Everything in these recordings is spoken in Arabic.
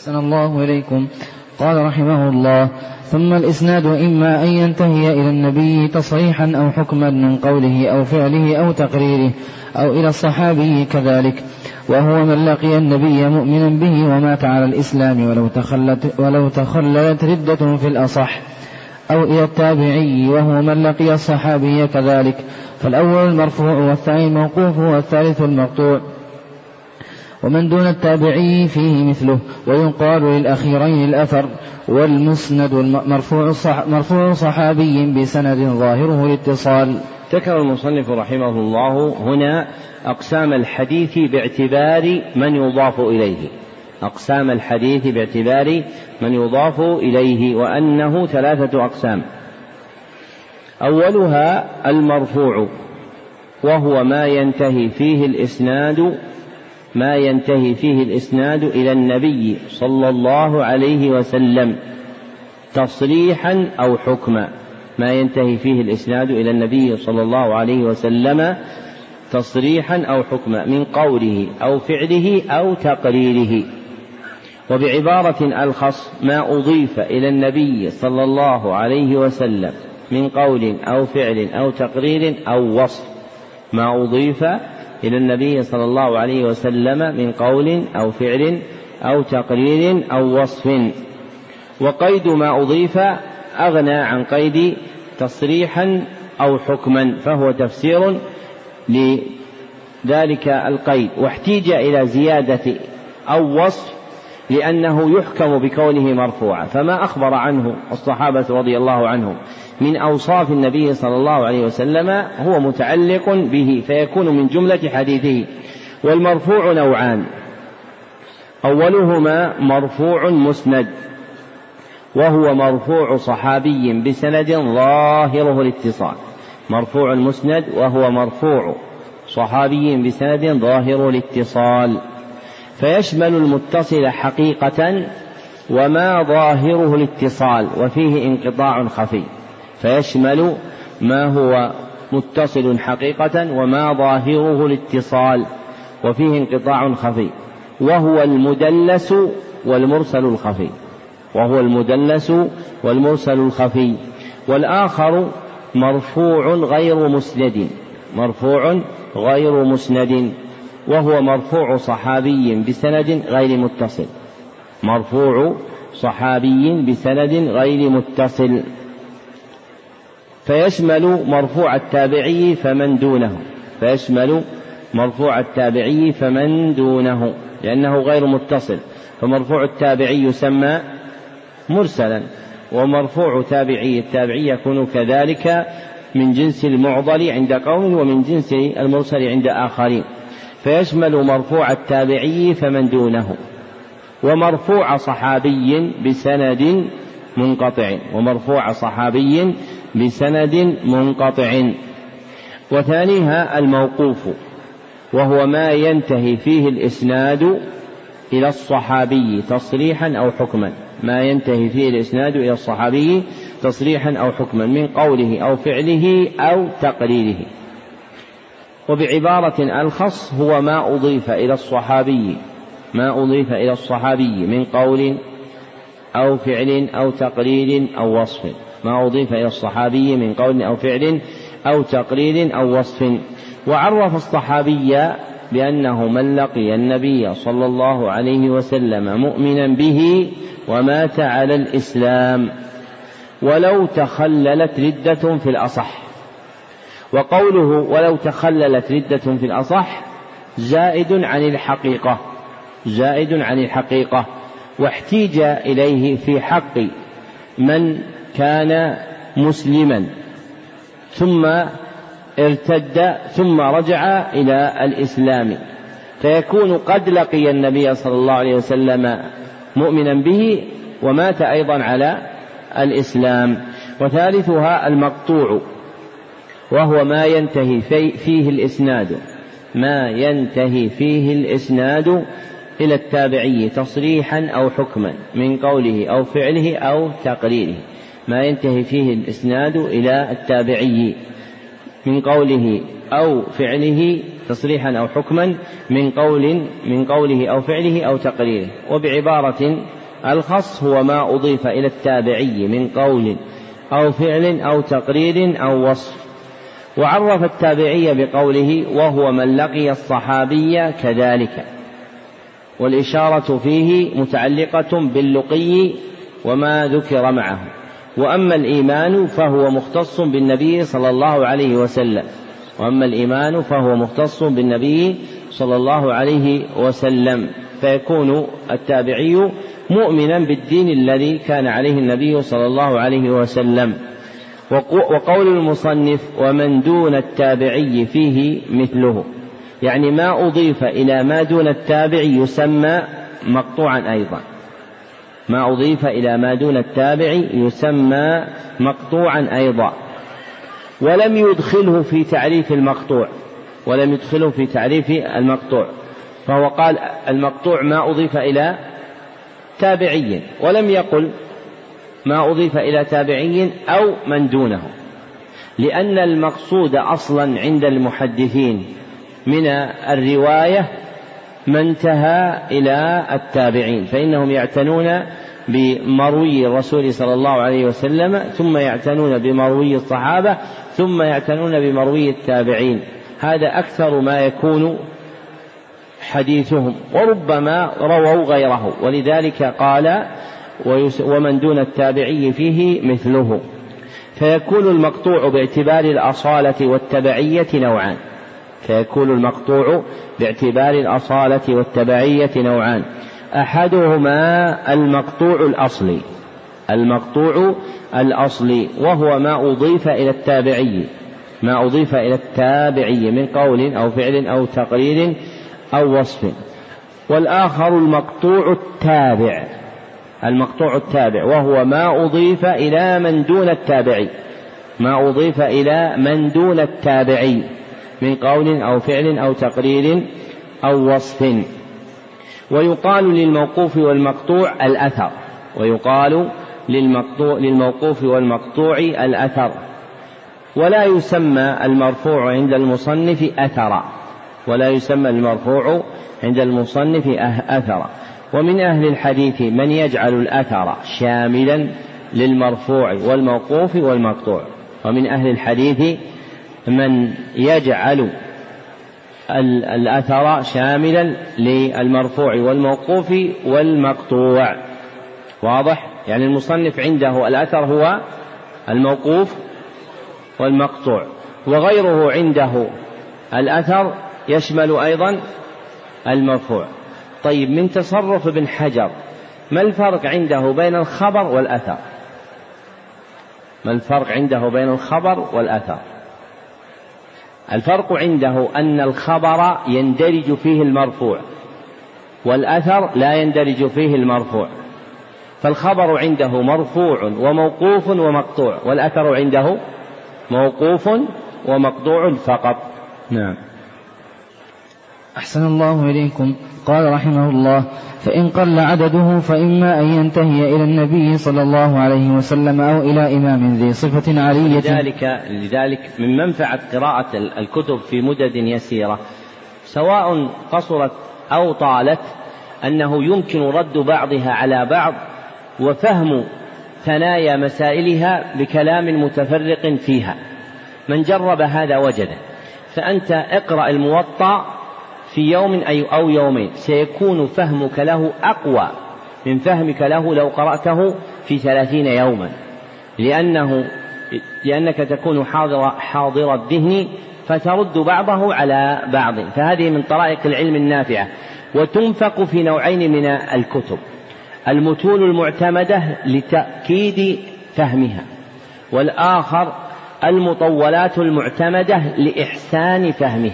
أحسن الله إليكم. قال رحمه الله: ثم الإسناد إما أن ينتهي إلى النبي تصريحا أو حكما من قوله أو فعله أو تقريره، أو إلى الصحابي كذلك، وهو من لقي النبي مؤمنا به ومات على الإسلام ولو تخللت ردة في الأصح، أو إلى التابعي وهو من لقي الصحابي كذلك، فالأول المرفوع والثاني الموقوف والثالث المقطوع، ومن دون التابعي فيه مثله. ويقال للأخيرين الأثر، والمسند مرفوع صحابي بسند ظاهره الاتصال. ذكر المصنف رحمه الله هنا أقسام الحديث باعتبار من يضاف إليه، أقسام الحديث باعتبار من يضاف إليه، وأنه 3 أقسام. أولها المرفوع، وهو ما ينتهي فيه الإسناد إلى النبي صلى الله عليه وسلم تصريحا أو حكما، ما ينتهي فيه الإسناد إلى النبي صلى الله عليه وسلم تصريحا أو حكما من قوله أو فعله أو تقريره. وبعبارة ألخص ما أضيف إلى النبي صلى الله عليه وسلم من قول أو فعل أو تقرير أو وصف، ما أضيف إلى النبي صلى الله عليه وسلم من قول أو فعل أو تقرير أو وصف. وقيد ما أضيف أغنى عن قيد تصريحا أو حكما، فهو تفسير لذلك القيد. واحتيج إلى زيادة أو وصف لأنه يحكم بكونه مرفوعا، فما أخبر عنه الصحابة رضي الله عنهم من أوصاف النبي صلى الله عليه وسلم هو متعلق به، فيكون من جملة حديثه. والمرفوع نوعان: أولهما مرفوع مسند، وهو مرفوع صحابي بسند ظاهره الاتصال، مرفوع مسند وهو مرفوع صحابي بسند ظاهر الاتصال، فيشمل المتصل حقيقة وما ظاهره الاتصال وفيه انقطاع خفي، فيشمل ما هو متصل حقيقة وما ظاهره الاتصال وفيه انقطاع خفي، وهو المدلس والمرسل الخفي. والآخر مرفوع غير مسند، وهو مرفوع صحابي بسند غير متصل، مرفوع صحابي بسند غير متصل، فيشمل مرفوع التابعي فمن دونه، لأنه غير متصل، فمرفوع التابعي يسمى مرسلا، ومرفوع تابعي التابعي يكون كذلك من جنس المعضل عند قوم ومن جنس المرسل عند آخرين، فيشمل مرفوع التابعي فمن دونه، ومرفوع صحابي بسند منقطع. وثانيها الموقوف، وهو ما ينتهي فيه الإسناد إلى الصحابي تصريحا أو حكما من قوله أو فعله أو تقريره. وبعبارة ألخص هو ما أضيف إلى الصحابي من قول أو فعل أو تقرير أو وصف، ما أضيف إلى الصحابي من قول أو فعل أو تقرير أو وصف. وعرف الصحابي بأنه من لقي النبي صلى الله عليه وسلم مؤمنا به ومات على الإسلام ولو تخللت ردة في الأصح. وقوله ولو تخللت ردة في الأصح زائد عن الحقيقة، واحتيج إليه في حق من كان مسلما ثم ارتد ثم رجع إلى الإسلام، فيكون قد لقي النبي صلى الله عليه وسلم مؤمنا به ومات أيضا على الإسلام. وثالثها المقطوع، وهو ما ينتهي فيه الإسناد إلى التابعي تصريحا أو حكما من قوله أو فعله أو تقريره، ما ينتهي فيه الإسناد إلى التابعي من قوله أو فعله تصريحا أو حكما من قوله أو فعله أو تقريره. وبعبارة الخص هو ما أضيف إلى التابعي من قول أو فعل أو تقرير أو وصف. وعرف التابعي بقوله وهو من لقي الصحابي كذلك، والإشارة فيه متعلقة باللقي وما ذكر معه. وأما الإيمان فهو مختص بالنبي صلى الله عليه وسلم، فيكون التابعي مؤمنا بالدين الذي كان عليه النبي صلى الله عليه وسلم. وقول المصنف ومن دون التابعي فيه مثله، يعني ما أضيف إلى ما دون التابعي يسمى مقطوعا أيضا، ما أضيف إلى ما دون التابعي يسمى مقطوعا أيضا. ولم يدخله في تعريف المقطوع، فهو قال المقطوع ما أضيف إلى تابعي، ولم يقل ما أضيف إلى تابعي أو من دونه، لأن المقصود أصلا عند المحدثين من الرواية ما انتهى إلى التابعين، فإنهم يعتنون بمروي الرسول صلى الله عليه وسلم، ثم يعتنون بمروي الصحابة، ثم يعتنون بمروي التابعين. هذا أكثر ما يكون حديثهم، وربما رووا غيره، ولذلك قال ومن دون التابعي فيه مثله. فيكون المقطوع باعتبار الأصالة والتبعية نوعان، أحدهما المقطوع الأصلي وهو ما أضيف إلى التابعي من قول أو فعل أو تقرير أو وصف. والآخر المقطوع التابع وهو ما أضيف إلى من دون التابعي من قول أو فعل أو تقرير أو وصف. ويقال للموقوف والمقطوع الأثر، ولا يسمى المرفوع عند المصنف أثرا. ومن أهل الحديث من يجعل الأثر شاملا للمرفوع والموقوف والمقطوع، ومن أهل الحديث من يجعل الأثر شاملا للمرفوع والموقوف والمقطوع. واضح؟ يعني المصنف عنده الأثر هو الموقوف والمقطوع، وغيره عنده الأثر يشمل أيضا المرفوع. طيب، من تصرف ابن حجر ما الفرق عنده بين الخبر والأثر؟ الفرق عنده أن الخبر يندرج فيه المرفوع، والأثر لا يندرج فيه المرفوع. فالخبر عنده مرفوع وموقوف ومقطوع، والأثر عنده موقوف ومقطوع فقط. نعم. أحسن الله إليكم. قال رحمه الله: فإن قل عدده فإما أن ينتهي إلى النبي صلى الله عليه وسلم أو إلى إمام ذي صفة علية. لذلك من منفعة قراءة الكتب في مدد يسيرة سواء قصرت أو طالت أنه يمكن رد بعضها على بعض وفهم ثنايا مسائلها بكلام متفرق فيها. من جرب هذا وجده. فأنت اقرأ الموطأ في يوم أو يومين، سيكون فهمك له أقوى من فهمك له لو قرأته في 30 يوما، لأنك تكون حاضر الذهن فترد بعضه على بعض. فهذه من طرائق العلم النافعة، وتنفق في نوعين من الكتب: المتون المعتمدة لتأكيد فهمها، والآخر المطولات المعتمدة لإحسان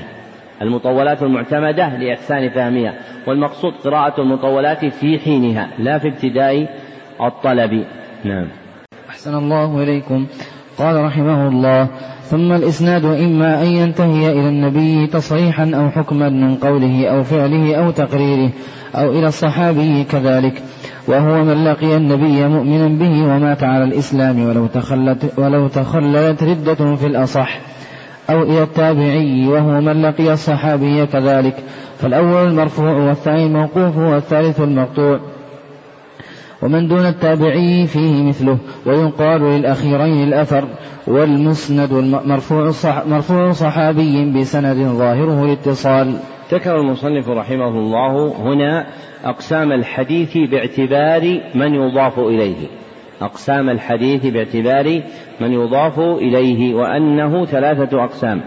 فهمها. والمقصود قراءة المطولات في حينها لا في ابتداء الطلب. نعم. أحسن الله إليكم. قال رحمه الله: ثم الإسناد إما أن ينتهي إلى النبي تصريحا أو حكما من قوله أو فعله أو تقريره، أو إلى الصحابي كذلك، وهو من لقي النبي مؤمنا به ومات على الإسلام ولو تخللت ردة في الأصح، أو إلى التابعي وهو من لقي الصحابي كذلك، فالأول المرفوع والثاني الموقوف والثالث المقطوع. ومن دون التابعي فيه مثله، ويقال للأخيرين الأثر. والمسند مرفوع صحابي بسند ظاهره الاتصال. ذكر المصنف رحمه الله هنا أقسام الحديث باعتبار من يضاف إليه، أقسام الحديث باعتبار من يضاف إليه، وأنه 3 أقسام.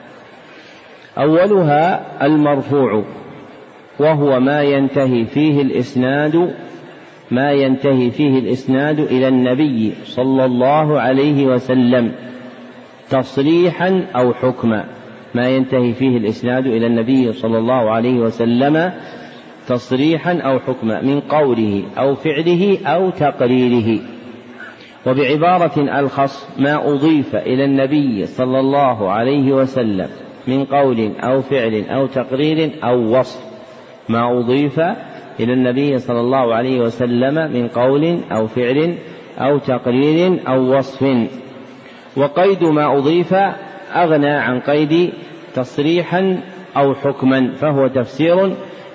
أولها المرفوع، وهو ما ينتهي فيه الإسناد إلى النبي صلى الله عليه وسلم تصريحا أو حكما، ما ينتهي فيه الإسناد إلى النبي صلى الله عليه وسلم تصريحا أو حكما من قوله أو فعله أو تقريره. وبعبارة ألخص ما أضيف إلى النبي صلى الله عليه وسلم من قول أو فعل أو تقرير أو وصف، ما أضيف إلى النبي صلى الله عليه وسلم من قول أو فعل أو تقرير أو وصف. وقيد ما أضيف أغنى عن قيد تصريحا أو حكما، فهو تفسير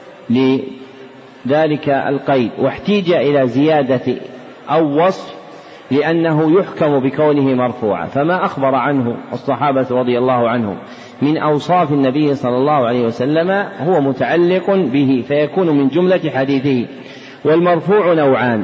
لذلك القيد. واحتيج إلى زيادة أو وصف لأنه يحكم بكونه مرفوعا، فما أخبر عنه الصحابة رضي الله عنهم من أوصاف النبي صلى الله عليه وسلم هو متعلق به، فيكون من جملة حديثه. والمرفوع نوعان،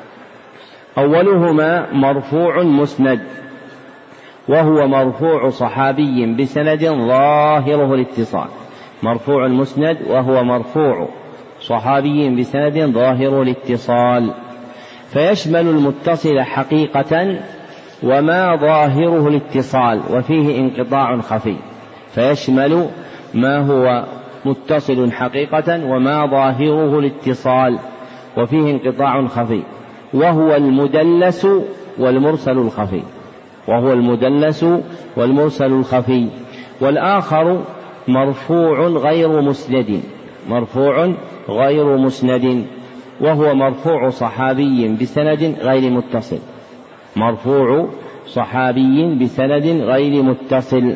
أولهما مرفوع مسند، وهو مرفوع صحابي بسند ظاهره الاتصال. مرفوع مسند وهو مرفوع صحابي بسند ظاهره الاتصال، فيشمل المتصل حقيقة وما ظاهره الاتصال وفيه انقطاع خفي، فيشمل ما هو متصل حقيقة وما ظاهره الاتصال وفيه انقطاع خفي، وهو المدلس والمرسل الخفي، وهو المدلس والمرسل الخفي. والآخر مرفوع غير مسند، مرفوع غير مسند، وهو مرفوع صحابي بسند غير متصل، مرفوع صحابي بسند غير متصل،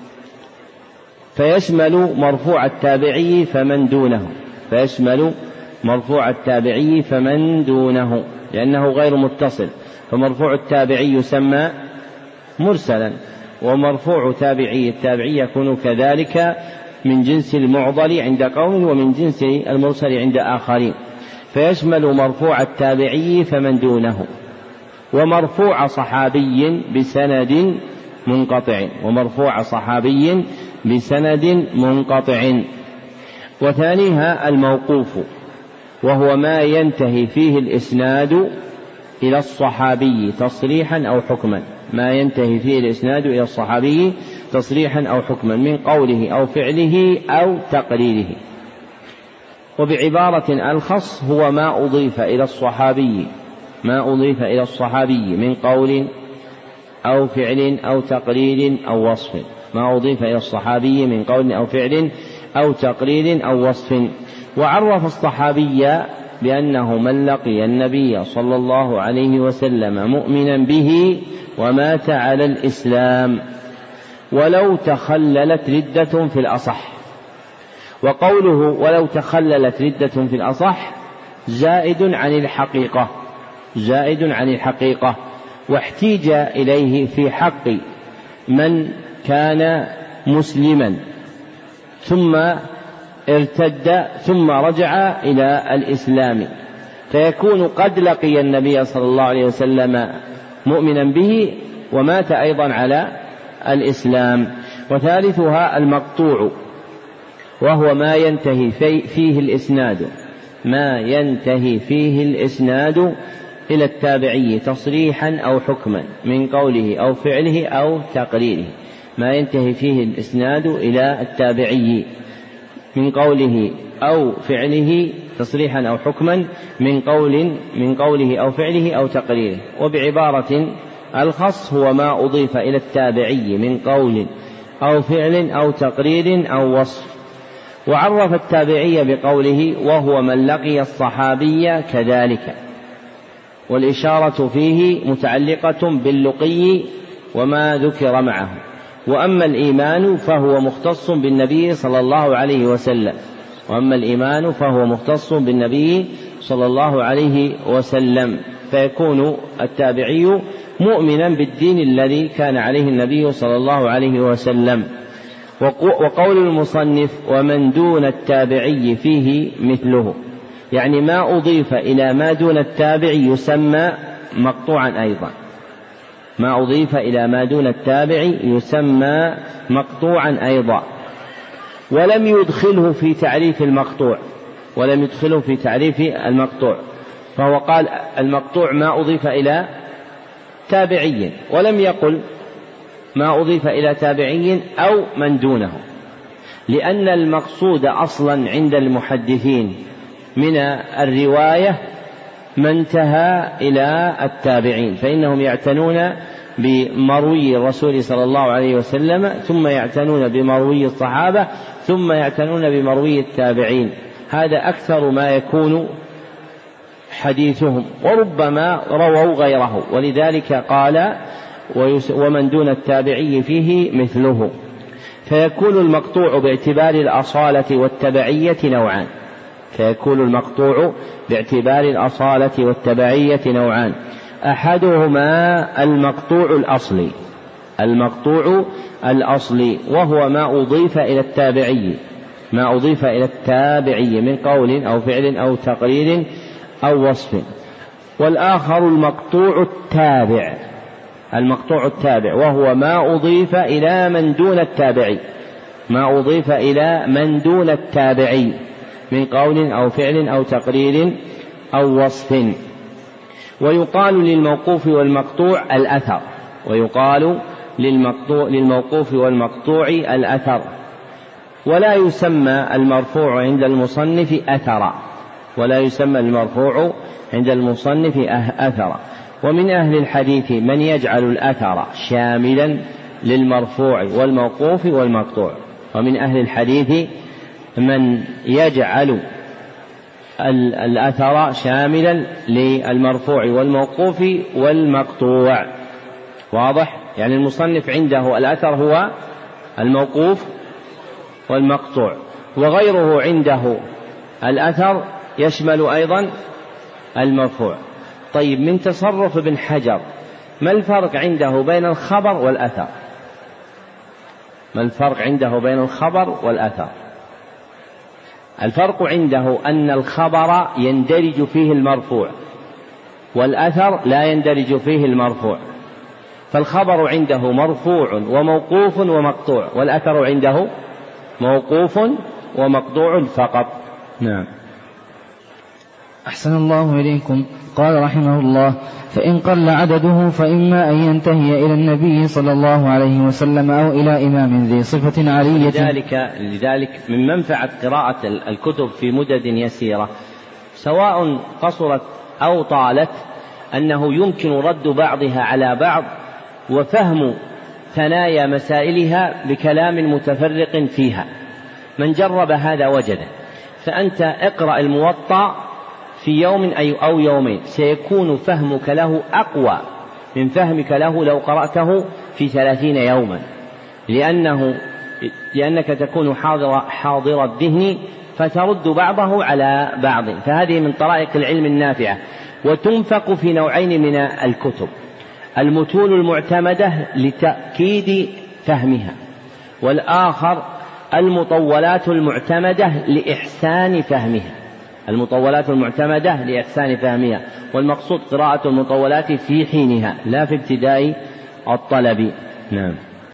فيشمل مرفوع التابعي فمن دونه، فيشمل مرفوع التابعي فمن دونه لأنه غير متصل، فمرفوع التابعي يسمى مرسلا، ومرفوع التابعي يكون كذلك من جنس المعضل عند قوم ومن جنس المرسل عند آخرين، فيشمل مرفوع التابعي فمن دونه، ومرفوع صحابي بسند منقطع، ومرفوع صحابي بسند منقطع. وثانيها الموقوف، وهو ما ينتهي فيه الإسناد إلى الصحابي تصريحا أو حكما، ما ينتهي فيه الإسناد إلى الصحابي تصريحا أو حكما من قوله أو فعله أو تقريره. وبعبارة ألخص هو ما أضيف إلى الصحابي، ما أضيف إلى الصحابي من قول أو فعل أو تقرير أو وصف، ما أضيف إلى الصحابي من قول أو فعل أو تقرير أو وصف. وعرف الصحابي بأنه من لقي النبي صلى الله عليه وسلم مؤمنا به ومات على الإسلام ولو تخللت ردة في الأصح. وقوله ولو تخللت ردة في الأصح زائد عن الحقيقة، زائد عن الحقيقة، واحتيج إليه في حق من كان مسلما ثم ارتد ثم رجع إلى الإسلام، فيكون قد لقي النبي صلى الله عليه وسلم مؤمنا به ومات أيضا على الإسلام. وثالثها المقطوع، وهو ما ينتهي فيه الإسناد، ما ينتهي فيه الإسناد إلى التابعي تصريحا أو حكما من قوله أو فعله أو تقريره، ما ينتهي فيه الإسناد إلى التابعي من قوله أو فعله تصريحا أو حكما من قوله أو فعله أو تقريره. وبعبارة الخص هو ما أضيف إلى التابعي من قول أو فعل أو تقرير أو وصف. وعرف التابعي بقوله وهو من لقي الصحابي كذلك، والإشارة فيه متعلقة باللقي وما ذكر معه، وأما الإيمان فهو مختص بالنبي صلى الله عليه وسلم. وأما الإيمان فهو مختص بالنبي صلى الله عليه وسلم، فيكون التابعي مؤمنا بالدين الذي كان عليه النبي صلى الله عليه وسلم. وقول المصنف ومن دون التابعي فيه مثله، يعني ما أضيف إلى ما دون التابع يسمى مقطوعا أيضا. ما أضيف إلى ما دون التابع يسمى مقطوعا أيضا، ولم يدخله في تعريف المقطوع، ولم يدخله في تعريف المقطوع، فهو قال المقطوع ما أضيف إلى تابعي، ولم يقل ما أضيف إلى تابعي أو من دونه، لأن المقصود أصلا عند المحدثين من الرواية ما انتهى إلى التابعين، فإنهم يعتنون بمروي الرسول صلى الله عليه وسلم، ثم يعتنون بمروي الصحابة، ثم يعتنون بمروي التابعين. هذا أكثر ما يكون حديثهم، وربما رووا غيره، ولذلك قال ومن دون التابعي فيه مثله. فيكون المقطوع باعتبار الأصالة والتبعية نوعان، فيكون المقطوع باعتبار الأصالة والتبعية نوعان. أحدهما المقطوع الأصلي، المقطوع الأصلي وهو ما أضيف إلى التابعي، ما أضيف إلى التابعي من قول أو فعل أو تقرير أو وصف. والآخر المقطوع التابع، المقطوع التابع وهو ما أضيف إلى من دون التابعي، ما أضيف إلى من دون التابعي من قول أو فعل أو تقرير أو وصف. ويقال للموقوف والمقطوع الأثر، ويقال للموقوف والمقطوع الأثر. ولا يسمى المرفوع عند المصنف أثرا، ولا يسمى المرفوع عند المصنف أثرا. ومن أهل الحديث من يجعل الأثر شاملا للمرفوع والموقوف والمقطوع، ومن أهل الحديث من يجعل الأثر شاملا للمرفوع والموقوف والمقطوع. واضح؟ يعني المصنف عنده الأثر هو الموقوف والمقطوع، وغيره عنده الأثر يشمل أيضا المرفوع. طيب، من تصرف ابن حجر ما الفرق عنده بين الخبر والأثر؟ ما الفرق عنده بين الخبر والأثر؟ الفرق عنده أن الخبر يندرج فيه المرفوع، والأثر لا يندرج فيه المرفوع. فالخبر عنده مرفوع وموقوف ومقطوع، والأثر عنده موقوف ومقطوع فقط. نعم. أحسن الله إليكم. قال رحمه الله: فإن قل عدده فإما أن ينتهي إلى النبي صلى الله عليه وسلم أو إلى إمام ذي صفة علية. لذلك من منفعة قراءة الكتب في مدد يسيرة سواء قصرت أو طالت أنه يمكن رد بعضها على بعض وفهم ثنايا مسائلها بكلام متفرق فيها. من جرب هذا وجده. فأنت اقرأ الموطأ في يوم أو يومين، سيكون فهمك له أقوى من فهمك له لو قرأته في 30 يوما، لأنك تكون حاضر الذهن فترد بعضه على بعض. فهذه من طرائق العلم النافعة، وتنفق في نوعين من الكتب: المتون المعتمدة لتأكيد فهمها، والآخر المطولات المعتمدة لإحسان فهمها. المطولات المعتمدة لإحسان فهمها، والمقصود قراءة المطولات في حينها لا في ابتداء الطلب. نعم.